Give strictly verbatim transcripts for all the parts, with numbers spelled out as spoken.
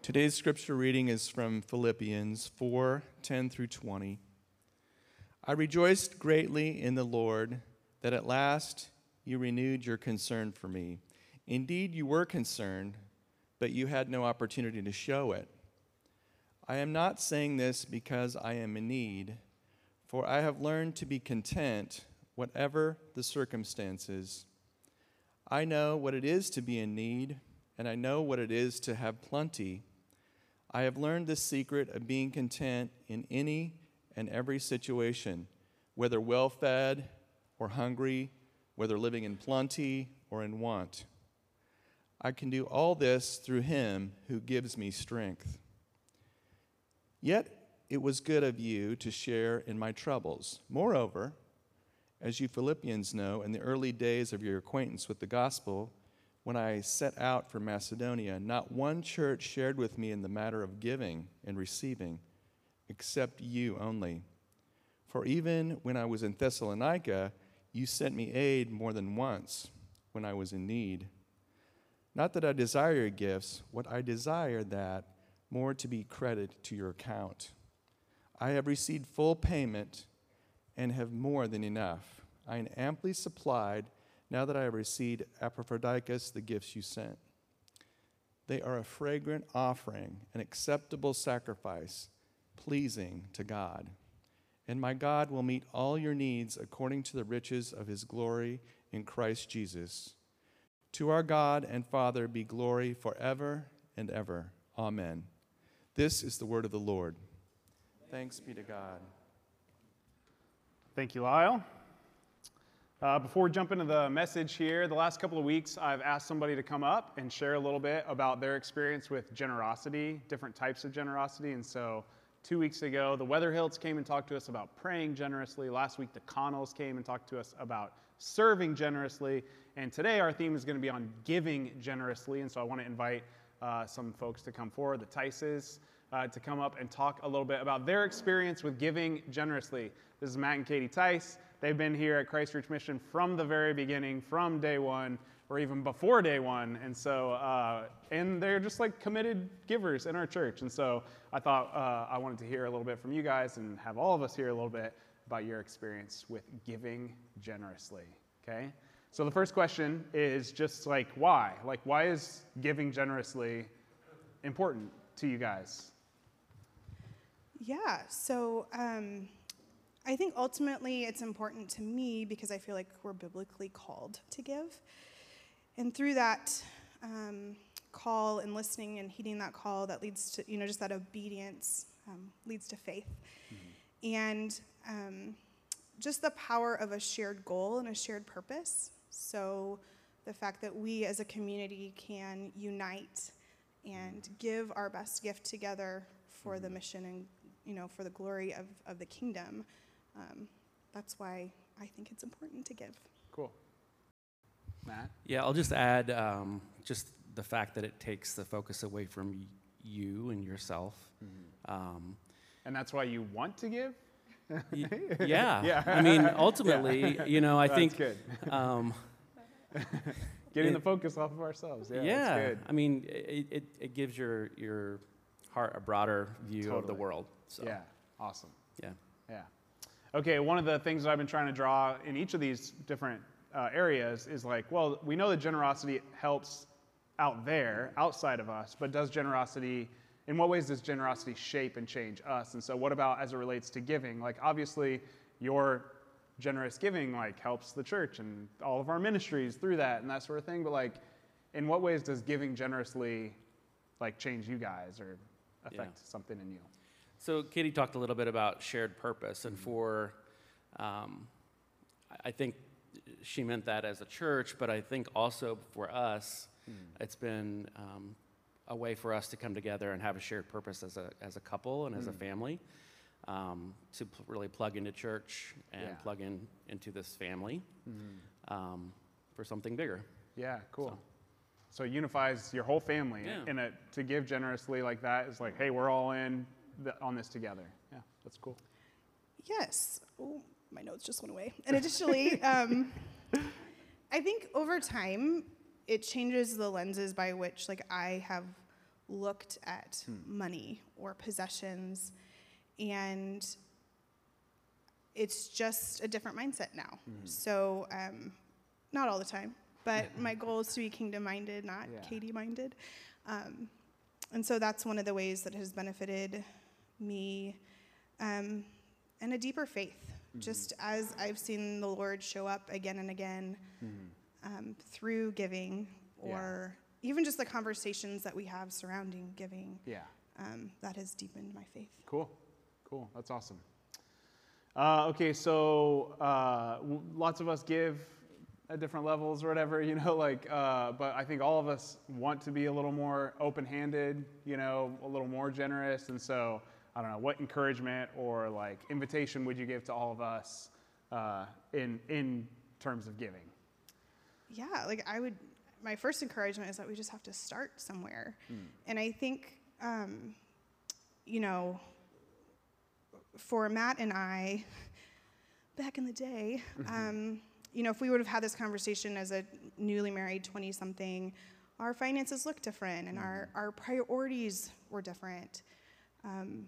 Today's scripture reading is from Philippians four, ten through twenty. I rejoiced greatly in the Lord that at last you renewed your concern for me. Indeed, you were concerned, but you had no opportunity to show it. I am not saying this because I am in need, for I have learned to be content, whatever the circumstances. I know what it is to be in need, and I know what it is to have plenty. I have learned the secret of being content in any and every situation, whether well-fed or hungry, whether living in plenty or in want. I can do all this through him who gives me strength. Yet it was good of you to share in my troubles. Moreover, as you Philippians know, in the early days of your acquaintance with the gospel, when I set out for Macedonia, not one church shared with me in the matter of giving and receiving, except you only. For even when I was in Thessalonica, you sent me aid more than once when I was in need. Not that I desire your gifts, what I desire that more to be credited to your account. I have received full payment and have more than enough. I am amply supplied now that I have received Epaphroditus the gifts you sent. They are a fragrant offering, an acceptable sacrifice, pleasing to God. And my God will meet all your needs according to the riches of his glory in Christ Jesus. To our God and Father be glory forever and ever. Amen. This is the word of the Lord. Thanks be to God. Thank you, Lyle. Uh, before we jump into the message here, the last couple of weeks I've asked somebody to come up and share a little bit about their experience with generosity, different types of generosity. And so two weeks ago, the Weatherhills came and talked to us about praying generously. Last week, the Connells came and talked to us about serving generously. And today our theme is going to be on giving generously. And so I want to invite uh, some folks to come forward, the Tices, uh, to come up and talk a little bit about their experience with giving generously. This is Matt and Katie Tice. They've been here at Christ Church Mission from the very beginning, from day one, or even before day one. And so, uh, and they're just like committed givers in our church. And so I thought uh, I wanted to hear a little bit from you guys and have all of us hear a little bit about your experience with giving generously, okay? So the first question is just like, why? Like, why is giving generously important to you guys? Yeah, so um, I think ultimately it's important to me because I feel like we're biblically called to give. And through that um, call and listening and heeding that call, that leads to, you know, just that obedience um, leads to faith. Mm-hmm. And um, just the power of a shared goal and a shared purpose. So the fact that we as a community can unite and give our best gift together for the mission and, you know, for the glory of, of the kingdom. Um, that's why I think it's important to give. Cool. Matt? Yeah, I'll just add um, just the fact that it takes the focus away from y- you and yourself. Mm-hmm. Um, and that's why you want to give? y- yeah. yeah. I mean, ultimately, yeah. you know, I that's think... good. um, Getting it, the focus off of ourselves. Yeah, yeah that's good. I mean, it, it, it gives your, your heart a broader view totally. of the world. So. Yeah, awesome. Yeah. Yeah. Okay, one of the things that I've been trying to draw in each of these different uh, areas is like, well, we know that generosity helps out there, outside of us, but does generosity, in what ways does generosity shape and change us? And so what about as it relates to giving? Like, obviously, your generous giving, like, helps the church and all of our ministries through that and that sort of thing, but, like, in what ways does giving generously, like, change you guys or affect Yeah. something in you? So Katie talked a little bit about shared purpose, and for, um, I think she meant that as a church, but I think also for us, mm. it's been um, a way for us to come together and have a shared purpose as a as a couple and mm. as a family, um, to pl- really plug into church and yeah. plug in into this family mm-hmm. um, for something bigger. Yeah, cool. So. So it unifies your whole family, Yeah. and it, to give generously like that is like, hey, we're all in the, on this together. Yeah, that's cool. Yes. Oh, my notes just went away. And additionally, um, I think over time, it changes the lenses by which, like, I have looked at Hmm. money or possessions, and it's just a different mindset now. Mhm. So, um, not all the time, but my goal is to be kingdom-minded, not Yeah. Katie-minded. Um, and so that's one of the ways that has benefited me, um, and a deeper faith, Mhm. just as I've seen the Lord show up again and again Mhm. um, through giving, or even just the conversations that we have surrounding giving, Yeah. um, that has deepened my faith. Cool. Cool. That's awesome. Uh, okay, so uh, w- lots of us give at different levels or whatever, you know, like, uh, but I think all of us want to be a little more open-handed, you know, a little more generous. And so, I don't know, what encouragement or like invitation would you give to all of us uh, in in terms of giving? Yeah, like I would, my first encouragement is that we just have to start somewhere. Mm. And I think, um, you know, for Matt and I, back in the day, um, you know, if we would have had this conversation as a newly married twenty-something, our finances looked different and our, our priorities were different. Um,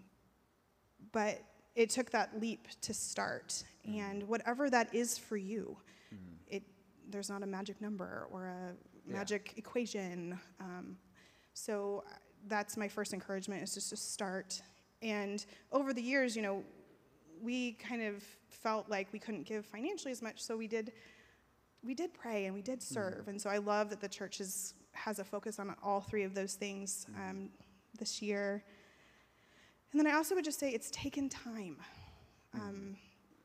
but it took that leap to start. And whatever that is for you, it there's not a magic number or a Yeah. magic equation. Um, so uh, that's my first encouragement, is just to start. And over the years, you know, we kind of felt like we couldn't give financially as much, so we did we did pray and we did serve. And so I love that the church is, has a focus on all three of those things um, this year. And then I also would just say it's taken time. Um,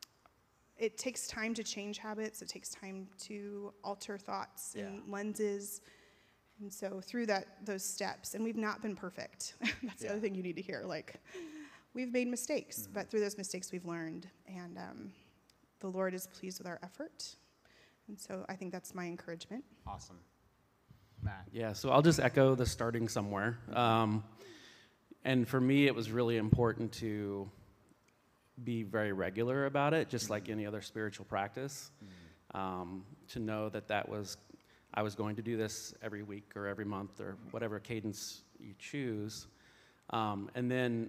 it takes time to change habits. It takes time to alter thoughts and Yeah. lenses. And so through that, those steps, and we've not been perfect. That's the Yeah. other thing you need to hear. Like, we've made mistakes, but through those mistakes we've learned. And um, the Lord is pleased with our effort. And so I think that's my encouragement. Awesome. Matt. Yeah, so I'll just echo the starting somewhere. Um, and for me, it was really important to be very regular about it, just like any other spiritual practice. Um, to know that that was, I was going to do this every week or every month or whatever cadence you choose. Um, and then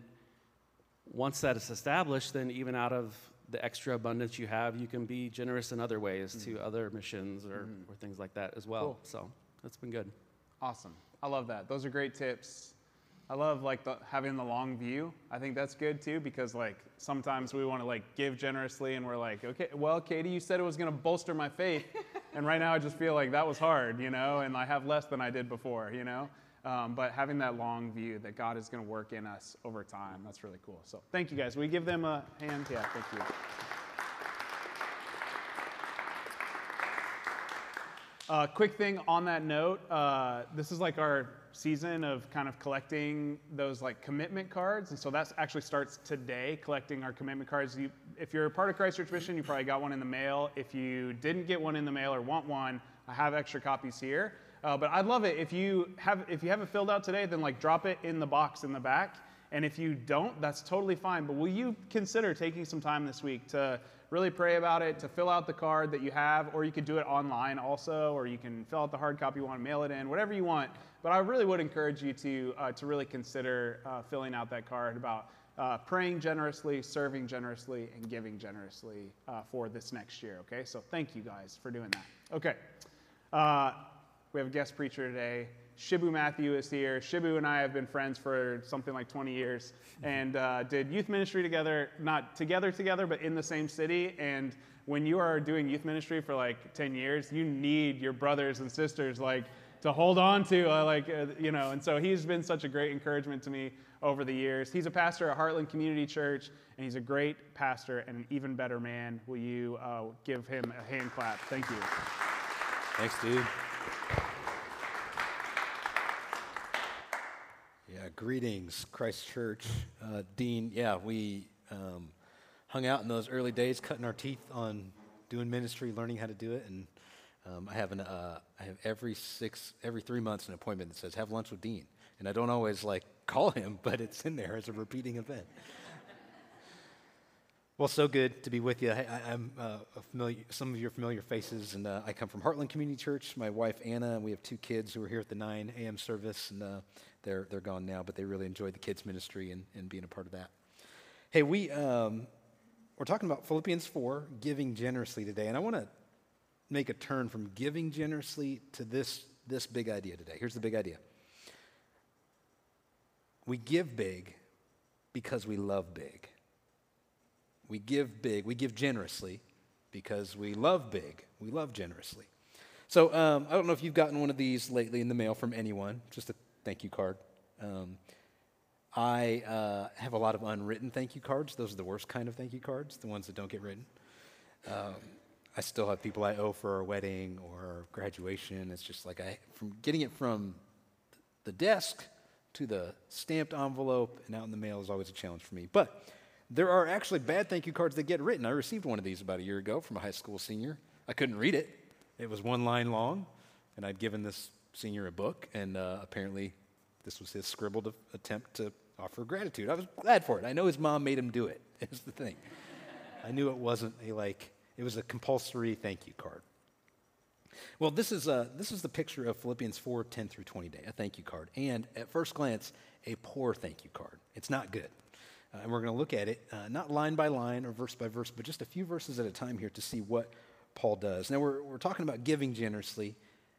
once that is established, then even out of the extra abundance you have, you can be generous in other ways to other missions or, Mhm. or things like that as well. Cool. So that's been good. Awesome. I love that. Those are great tips. I love like the, having the long view. I think that's good too, because like sometimes we want to like give generously and we're like, okay, well, Katie, you said it was going to bolster my faith. And right now I just feel like that was hard, you know, and I have less than I did before, you know. Um, but having that long view that God is going to work in us over time, that's really cool. So thank you guys. Will you give them a hand? Yeah, thank you. Uh, quick thing on that note, uh, this is like our season of kind of collecting those like commitment cards. And so that actually starts today, collecting our commitment cards. You, if you're a part of Christ Church Mission, you probably got one in the mail. If you didn't get one in the mail or want one, I have extra copies here. Uh, but I'd love it if you have if you have it filled out today, then like drop it in the box in the back. And if you don't, that's totally fine. But will you consider taking some time this week to really pray about it, to fill out the card that you have, or you could do it online also, or you can fill out the hard copy you want, mail it in, whatever you want. But I really would encourage you to uh, to really consider uh, filling out that card about uh, praying generously, serving generously, and giving generously uh, for this next year. Okay, so thank you guys for doing that. Okay. Uh, We have a guest preacher today. Shibu Matthew is here. Shibu and I have been friends for something like twenty years and uh, did youth ministry together, not together together, but in the same city. And when you are doing youth ministry for like ten years, you need your brothers and sisters like to hold on to, uh, like, uh, you know, and so he's been such a great encouragement to me over the years. He's a pastor at Heartland Community Church, and he's a great pastor and an even better man. Will you uh, give him a hand clap? Thank you. Thanks, dude. Yeah, greetings, Christ Church. Uh, Dean, yeah, we um, hung out in those early days, cutting our teeth on doing ministry, learning how to do it, and um, I have an uh, I have every six, every three months an appointment that says have lunch with Dean, and I don't always like call him, but it's in there as a repeating event. Well, so good to be with you. I, I, I'm uh, a familiar, some of your familiar faces, and uh, I come from Heartland Community Church. My wife Anna, and we have two kids who are here at the nine a.m. service, and uh, They're, they're gone now, but they really enjoyed the kids' ministry and, and being a part of that. Hey, we, um, we're talking about Philippians four, giving generously today, and I want to make a turn from giving generously to this, this big idea today. Here's the big idea. We give big because we love big. We give big, we give generously because we love big. We love generously. So um, I don't know if you've gotten one of these lately in the mail from anyone, just a thank you card. Um, I uh, have a lot of unwritten thank you cards. Those are the worst kind of thank you cards, the ones that don't get written. Um, I still have people I owe for a wedding or graduation. It's just like I, from getting it from the desk to the stamped envelope and out in the mail is always a challenge for me. But there are actually bad thank you cards that get written. I received one of these about a year ago from a high school senior. I couldn't read it. It was one line long, and I'd given this senior a book, and uh, apparently this was his scribbled attempt to offer gratitude. I was glad for it. I know his mom made him do it. Is the thing. I knew it wasn't a like, it was a compulsory thank you card. Well, this is a, this is the picture of Philippians four, ten through twenty day, a thank you card. And at first glance, a poor thank you card. It's not good. Uh, and we're going to look at it, uh, not line by line or verse by verse, but just a few verses at a time here to see what Paul does. Now, we're, we're talking about giving generously,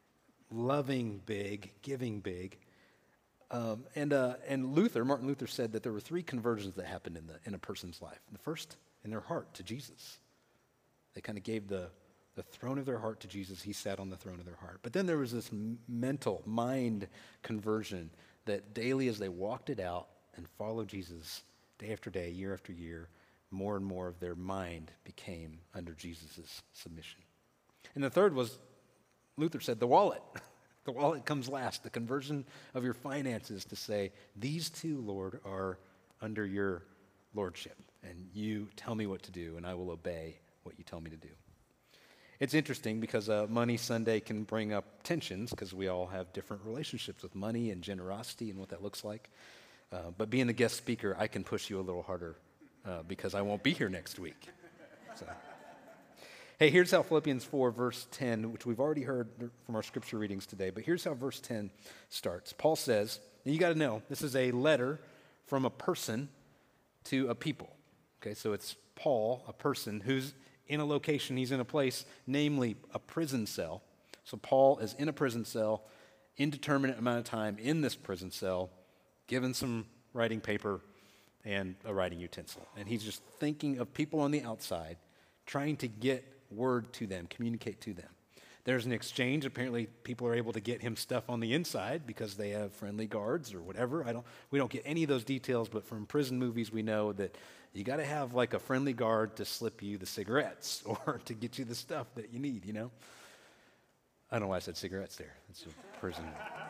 loving big, giving big. Um, and, uh, and Luther, Martin Luther said that there were three conversions that happened in, the, in a person's life. The first, in their heart to Jesus. They kind of gave the, the throne of their heart to Jesus. He sat on the throne of their heart. But then there was this m- mental, mind conversion that daily as they walked it out and followed Jesus day after day, year after year, more and more of their mind became under Jesus' submission. And the third was, Luther said, the wallet. The wallet comes last, the conversion of your finances to say, these two, Lord, are under your lordship, and you tell me what to do, and I will obey what you tell me to do. It's interesting because uh, Money Sunday can bring up tensions because we all have different relationships with money and generosity and what that looks like. Uh, but being the guest speaker, I can push you a little harder uh, because I won't be here next week. So. Hey, here's how Philippians four, verse ten, which we've already heard from our scripture readings today, but here's how verse ten starts. Paul says, and you got to know, this is a letter from a person to a people. Okay, so it's Paul, a person who's in a location, he's in a place, namely a prison cell. So Paul is in a prison cell, indeterminate amount of time in this prison cell, given some writing paper and a writing utensil. And he's just thinking of people on the outside, trying to get word to them, communicate to them. There's an exchange. Apparently, people are able to get him stuff on the inside because they have friendly guards or whatever. I don't. We don't get any of those details, but from prison movies, we know that you got to have like a friendly guard to slip you the cigarettes or to get you the stuff that you need. You know. I don't know why I said cigarettes there. It's a prison.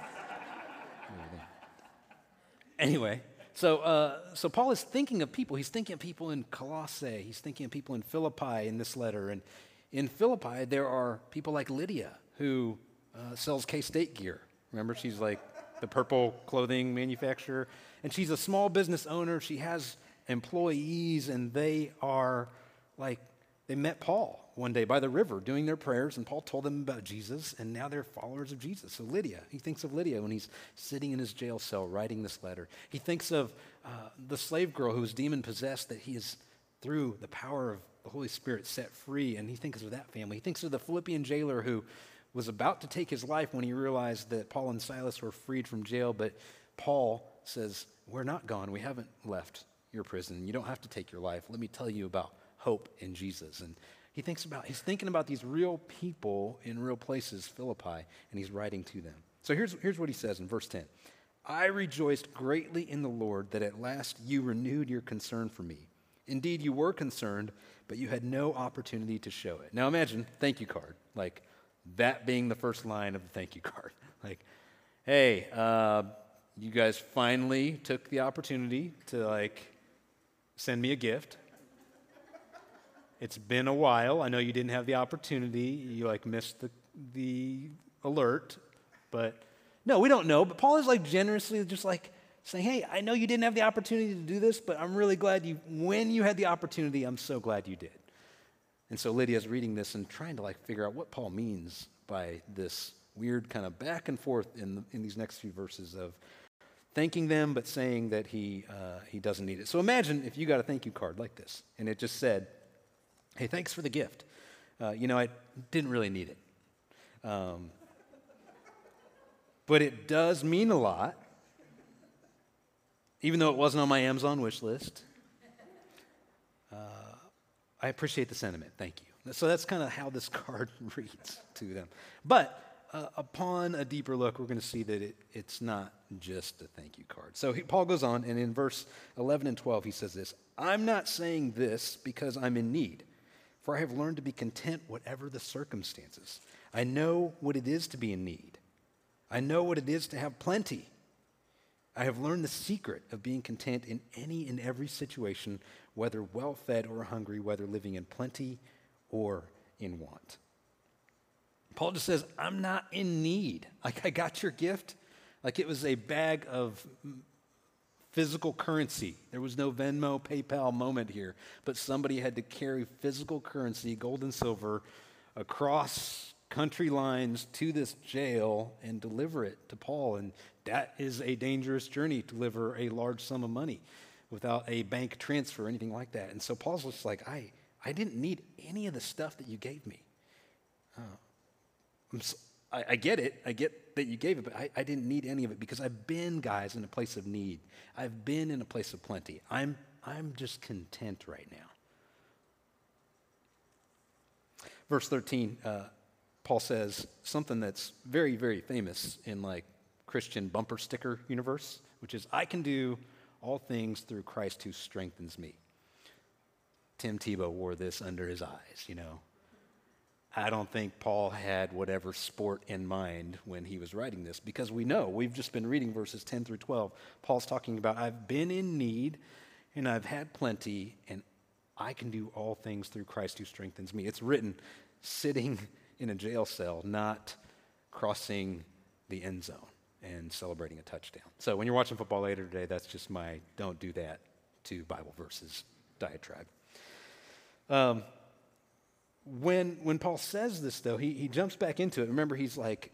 Anyway. So, uh, so Paul is thinking of people. He's thinking of people in Colossae. He's thinking of people in Philippi in this letter. And in Philippi, there are people like Lydia, who uh, sells K-State gear. Remember, she's like the purple clothing manufacturer. And she's a small business owner. She has employees, and they are like, they met Paul one day by the river doing their prayers, and Paul told them about Jesus, and now they're followers of Jesus. So Lydia, he thinks of Lydia when he's sitting in his jail cell writing this letter. He thinks of uh, the slave girl who was demon-possessed that he is, through the power of the Holy Spirit, set free, and he thinks of that family. He thinks of the Philippian jailer who was about to take his life when he realized that Paul and Silas were freed from jail, but Paul says, we're not gone. We haven't left your prison. You don't have to take your life. Let me tell you about hope in Jesus. And He thinks about, he's thinking about these real people in real places, Philippi, and he's writing to them. So here's, here's what he says in verse ten. I rejoiced greatly in the Lord that at last you renewed your concern for me. Indeed, you were concerned, but you had no opportunity to show it. Now imagine, thank you card, like that being the first line of the thank you card. Like, hey, uh, you guys finally took the opportunity to like send me a gift. It's been a while. I know you didn't have the opportunity. You like missed the the alert, but no, we don't know. But Paul is like generously just like saying, hey, I know you didn't have the opportunity to do this, but I'm really glad you, when you had the opportunity, I'm so glad you did. And so Lydia's reading this and trying to like figure out what Paul means by this weird kind of back and forth in, the, in these next few verses of thanking them, but saying that he, uh, he doesn't need it. So imagine if you got a thank you card like this, and it just said, hey, thanks for the gift. Uh, you know, I didn't really need it. Um, but it does mean a lot, even though it wasn't on my Amazon wish list. Uh, I appreciate the sentiment. Thank you. So that's kind of how this card reads to them. But uh, upon a deeper look, we're going to see that it, it's not just a thank you card. So he, Paul goes on, and in verse eleven and twelve, he says this, I'm not saying this because I'm in need, for I have learned to be content whatever the circumstances. I know what it is to be in need. I know what it is to have plenty. I have learned the secret of being content in any and every situation, whether well-fed or hungry, whether living in plenty or in want. Paul just says, I'm not in need. Like, I got your gift. Like it was a bag of physical currency. There was no Venmo, PayPal moment here, but somebody had to carry physical currency, gold and silver, across country lines to this jail and deliver it to Paul. And that is a dangerous journey to deliver a large sum of money without a bank transfer or anything like that. And so Paul's just like, I, I didn't need any of the stuff that you gave me. Uh, I'm so, I, I get it. I get that you gave it, but I, I didn't need any of it because I've been, guys, in a place of need. I've been in a place of plenty. I'm, I'm just content right now. Verse thirteen, uh, Paul says something that's very, very famous in like Christian bumper sticker universe, which is, I can do all things through Christ who strengthens me. Tim Tebow wore this under his eyes, you know. I don't think Paul had whatever sport in mind when he was writing this, because we know, we've just been reading verses ten through twelve. Paul's talking about, I've been in need and I've had plenty and I can do all things through Christ who strengthens me. It's written sitting in a jail cell, not crossing the end zone and celebrating a touchdown. So when you're watching football later today, that's just my don't do that to Bible verses diatribe. Um, when, when Paul says this, though, he, he jumps back into it. Remember, he's like,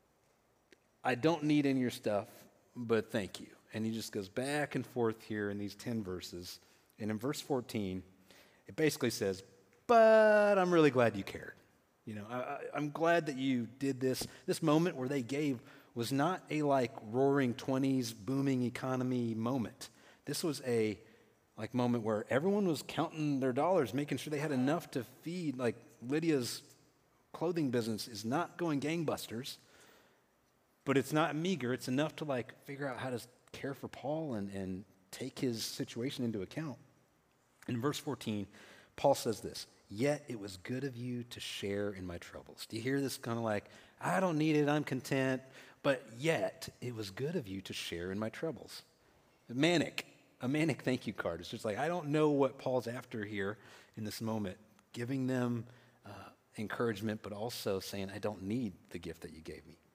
I don't need any of your stuff, but thank you. And he just goes back and forth here in these ten verses. And in verse fourteen, it basically says, but I'm really glad you cared. You know, I, I, I'm glad that you did this. This moment where they gave was not a like roaring twenties booming economy moment. This was a like moment where everyone was counting their dollars, making sure they had enough to feed. Like Lydia's clothing business is not going gangbusters, but it's not meager. It's enough to like figure out how to care for Paul and, and take his situation into account. In verse fourteen, Paul says this, yet it was good of you to share in my troubles. Do you hear this kind of like, I don't need it, I'm content, but yet it was good of you to share in my troubles. Manic, a manic thank you card. It's just like, I don't know what Paul's after here in this moment, giving them uh, encouragement, but also saying, I don't need the gift that you gave me.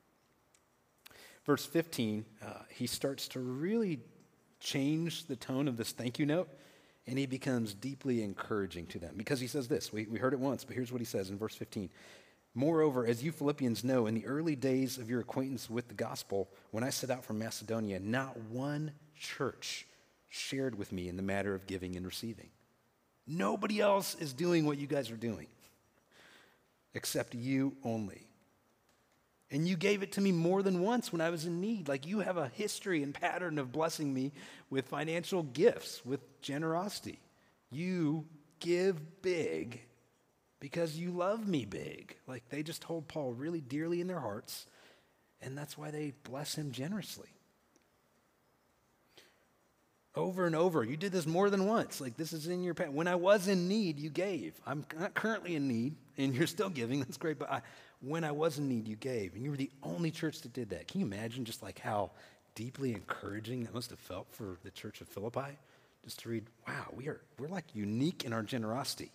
Verse fifteen, uh, he starts to really change the tone of this thank you note, and he becomes deeply encouraging to them because he says this. We, we heard it once, but here's what he says in verse fifteen. Moreover, as you Philippians know, in the early days of your acquaintance with the gospel, when I set out from Macedonia, not one church shared with me in the matter of giving and receiving. Nobody else is doing what you guys are doing except you only. And you gave it to me more than once when I was in need. Like you have a history and pattern of blessing me with financial gifts, with generosity. You give big because you love me big. Like they just hold Paul really dearly in their hearts, and that's why they bless him generously. Over and over, you did this more than once. Like this is in your past. When I was in need, you gave. I'm not currently in need, and you're still giving. That's great, but I, when I was in need, you gave. And you were the only church that did that. Can you imagine just like how deeply encouraging that must have felt for the church of Philippi? Just to read, wow, we are, we're like unique in our generosity.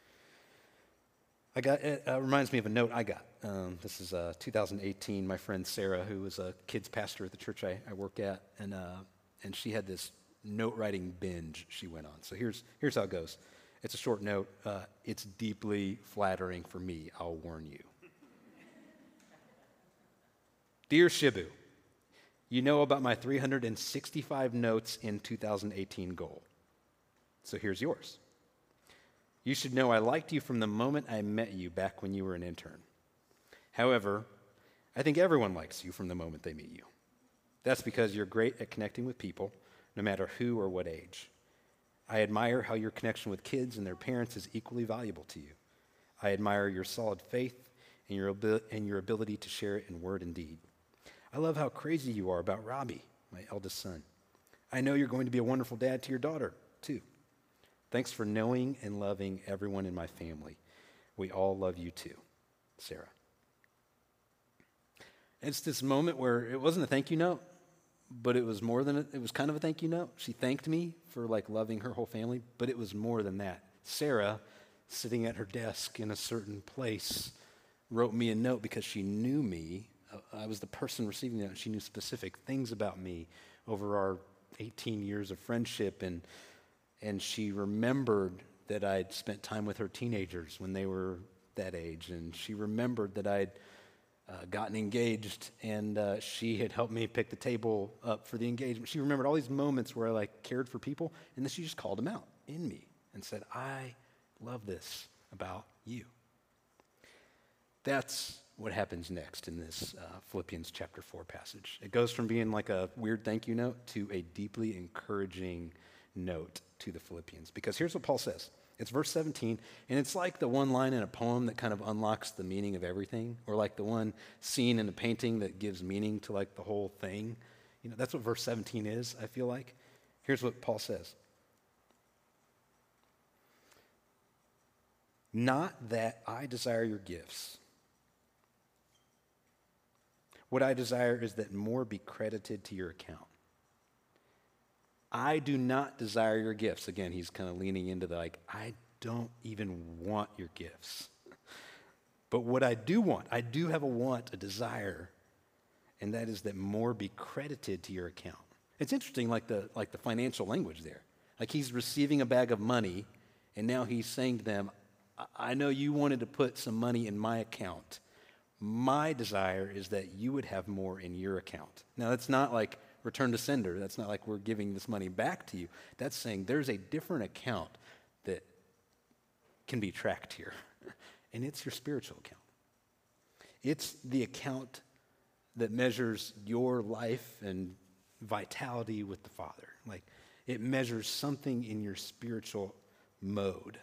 I got, it uh, reminds me of a note I got. Um, this is uh, two thousand eighteen. My friend Sarah, who was a kids pastor at the church I, I work at, and uh, and she had this note writing binge she went on. So here's here's how it goes. It's a short note. Uh, it's deeply flattering for me, I'll warn you. Dear Shibu, You know about my three hundred sixty-five notes in two thousand eighteen goal. So here's yours. You should know I liked you from the moment I met you back when you were an intern. However, I think everyone likes you from the moment they meet you. That's because you're great at connecting with people, no matter who or what age. I admire how your connection with kids and their parents is equally valuable to you. I admire your solid faith and your, abil- and your ability to share it in word and deed. I love how crazy you are about Robbie, my eldest son. I know you're going to be a wonderful dad to your daughter, too. Thanks for knowing and loving everyone in my family. We all love you, too. Sarah. It's this moment where it wasn't a thank you note, but it was more than, a, it was kind of a thank you note. She thanked me for like loving her whole family, but it was more than that. Sarah, sitting at her desk in a certain place, wrote me a note because she knew me. I was the person receiving that. She knew specific things about me over our eighteen years of friendship, and and she remembered that I'd spent time with her teenagers when they were that age, and she remembered that I'd uh, gotten engaged, and uh, she had helped me pick the table up for the engagement. She remembered all these moments where I like cared for people, and then she just called them out in me and said, I love this about you. That's what happens next in this uh, Philippians chapter four passage. It goes from being like a weird thank you note to a deeply encouraging note to the Philippians. Because here's what Paul says. It's verse seventeen, and it's like the one line in a poem that kind of unlocks the meaning of everything, or like the one scene in a painting that gives meaning to like the whole thing. You know, that's what verse seventeen is, I feel like. Here's what Paul says. Not that I desire your gifts. What I desire is that more be credited to your account. I do not desire your gifts. Again, he's kind of leaning into the like, I don't even want your gifts. But what I do want, I do have a want, a desire, and that is that more be credited to your account. It's interesting, like the like the financial language there. Like he's receiving a bag of money, and now he's saying to them, I know you wanted to put some money in my account. My desire is that you would have more in your account. Now, that's not like return to sender. That's not like we're giving this money back to you. That's saying there's a different account that can be tracked here, and it's your spiritual account. It's the account that measures your life and vitality with the Father. Like, it measures something in your spiritual mode.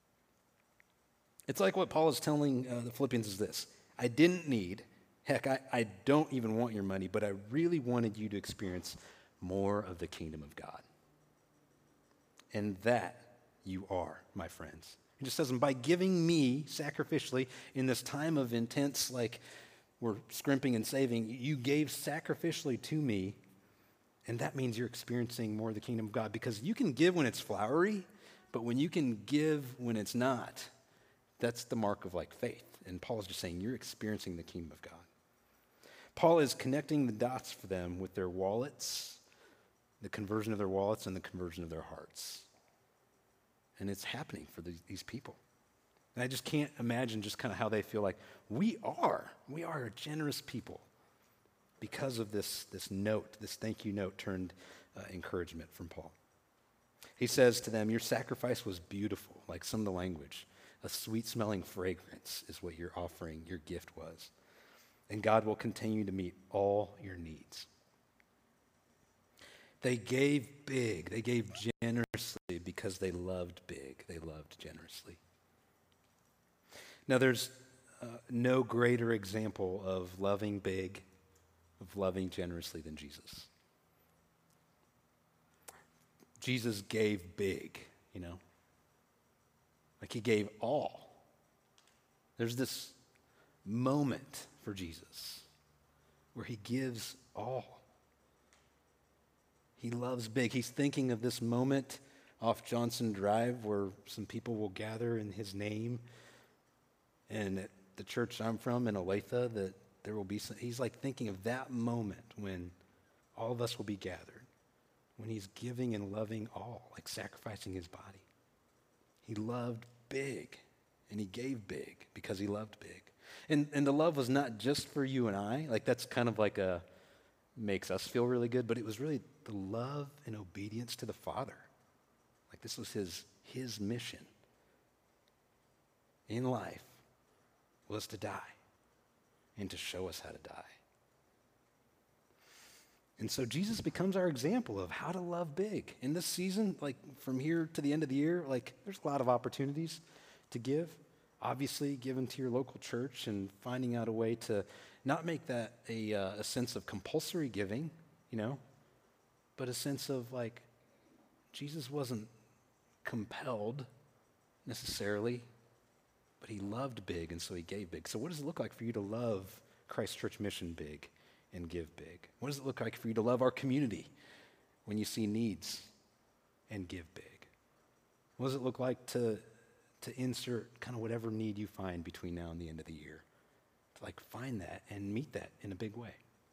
It's like what Paul is telling uh, the Philippians is this. I didn't need, heck, I, I don't even want your money, but I really wanted you to experience more of the kingdom of God. And that you are, my friends. It just says, by giving me sacrificially in this time of intense, like we're scrimping and saving, you gave sacrificially to me, and that means you're experiencing more of the kingdom of God, because you can give when it's flowery, but when you can give when it's not, that's the mark of like faith. And Paul is just saying, you're experiencing the kingdom of God. Paul is connecting the dots for them with their wallets, the conversion of their wallets and the conversion of their hearts. And it's happening for these, these people. And I just can't imagine just kind of how they feel like, we are, we are a generous people because of this, this note, this thank you note turned uh, encouragement from Paul. He says to them, your sacrifice was beautiful, like some of the language. A sweet-smelling fragrance is what your offering, your gift was. And God will continue to meet all your needs. They gave big. They gave generously because they loved big. They loved generously. Now, there's uh, no greater example of loving big, of loving generously than Jesus. Jesus gave big, you know. Like he gave all. There's this moment for Jesus where he gives all. He loves big. He's thinking of this moment off Johnson Drive where some people will gather in his name. And at the church I'm from in Olathe, that there will be some, he's like thinking of that moment when all of us will be gathered, when he's giving and loving all, like sacrificing his body. He loved big, and he gave big because he loved big. And and the love was not just for you and I. Like that's kind of like a makes us feel really good, but it was really the love and obedience to the Father. Like this was his, his mission in life was to die and to show us how to die. And so Jesus becomes our example of how to love big. In this season, like from here to the end of the year, like there's a lot of opportunities to give. Obviously, giving to your local church and finding out a way to not make that a, uh, a sense of compulsory giving, you know, but a sense of like Jesus wasn't compelled necessarily, but he loved big, and so he gave big. So what does it look like for you to love Christ Church Mission big and give big? What does it look like for you to love our community when you see needs and give big? What does it look like to, to insert kind of whatever need you find between now and the end of the year? To like find that and meet that in a big way.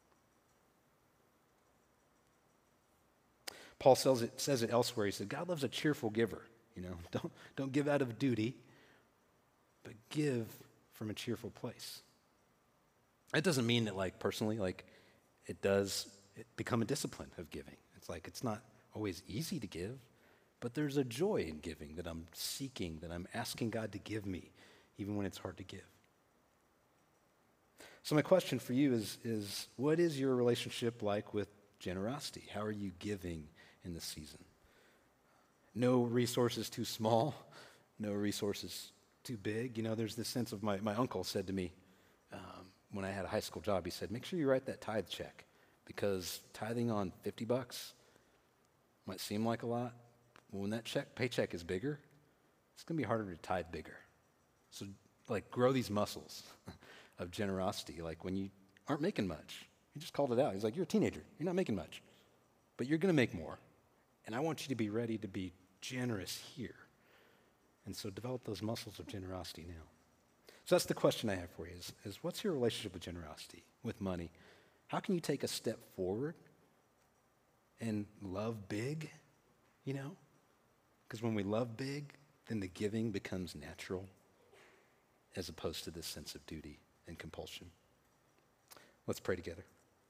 Paul says it, says it elsewhere. He said, God loves a cheerful giver. You know, don't, don't give out of duty, but give from a cheerful place. That doesn't mean that, like, personally, like, it does it become a discipline of giving. It's like it's not always easy to give, but there's a joy in giving that I'm seeking, that I'm asking God to give me, even when it's hard to give. So my question for you is, is what is your relationship like with generosity? How are you giving in this season? No resources too small, no resources too big. You know, there's this sense of my, my uncle said to me um, when I had a high school job, he said, make sure you write that tithe check, because tithing on fifty bucks might seem like a lot. But when that check paycheck is bigger, it's going to be harder to tithe bigger. So like grow these muscles of generosity. Like when you aren't making much, he just called it out. He's like, you're a teenager. You're not making much, but you're going to make more. And I want you to be ready to be generous here. And so develop those muscles of generosity now. So that's the question I have for you is, is what's your relationship with generosity, with money? How can you take a step forward and love big, you know? Because when we love big, then the giving becomes natural as opposed to this sense of duty and compulsion. Let's pray together.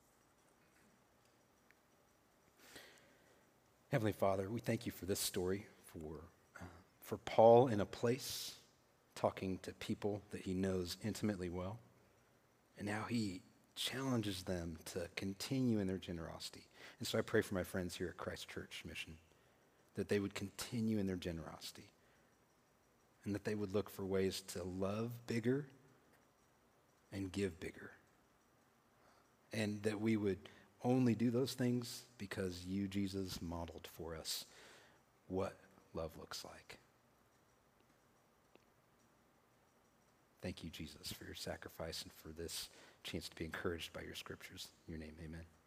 Heavenly Father, we thank you for this story, for uh, for Paul in a place talking to people that he knows intimately well, and now he challenges them to continue in their generosity. And so I pray for my friends here at Christ Church Mission, that they would continue in their generosity, and that they would look for ways to love bigger and give bigger, and that we would only do those things because you, Jesus, modeled for us what love looks like. Thank you, Jesus, for your sacrifice and for this chance to be encouraged by your scriptures. In your name, amen.